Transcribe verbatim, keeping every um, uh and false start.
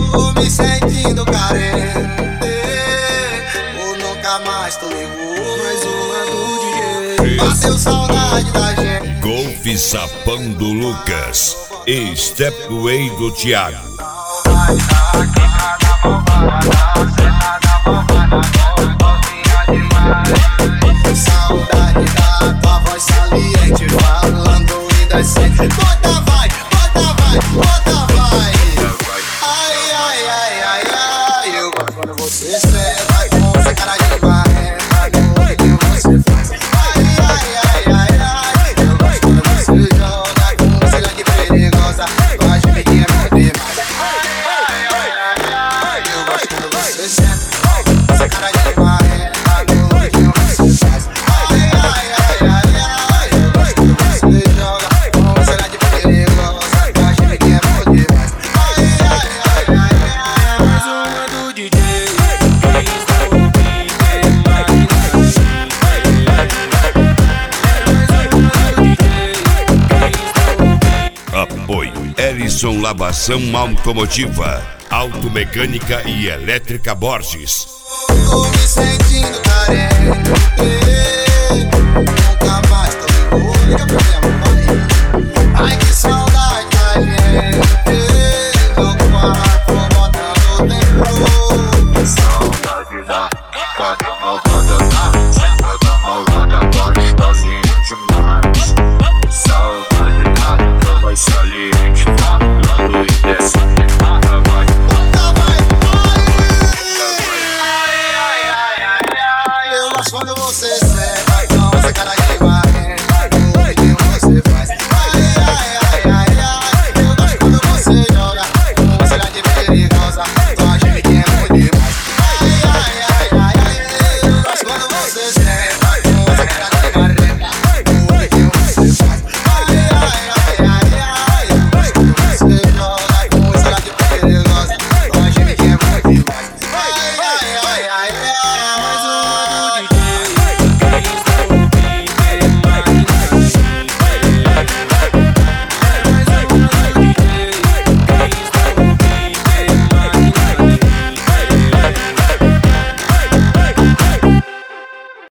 Tô me sentindo carente, ou nunca mais tu ligou. Mais uma do D J. Bateu saudade da gente. Golfe Sapão do Lucas e Stepway do Thiago. Saudade da tua voz saliente, falando indecente. Bota vai, bota vai, bota vai. Ai, ai, ai, ai, ai. Eu gosto quando você senta com essa cara de marreta, que você faz. Ai, ai, ai, ai, ai. Eu gosto quando você joga com essa grande perigosa. Tu acha que é muito demais. Ai, ai, ai, ai, ai. Eu gosto quando você senta com essa cara de marreta. Apoio Ellison Lavação Automotiva, Automecânica e Elétrica Borges. Tô me sentindo carente, nunca mais tô ligou. Liga pra minha mãe. Ai, que saudade.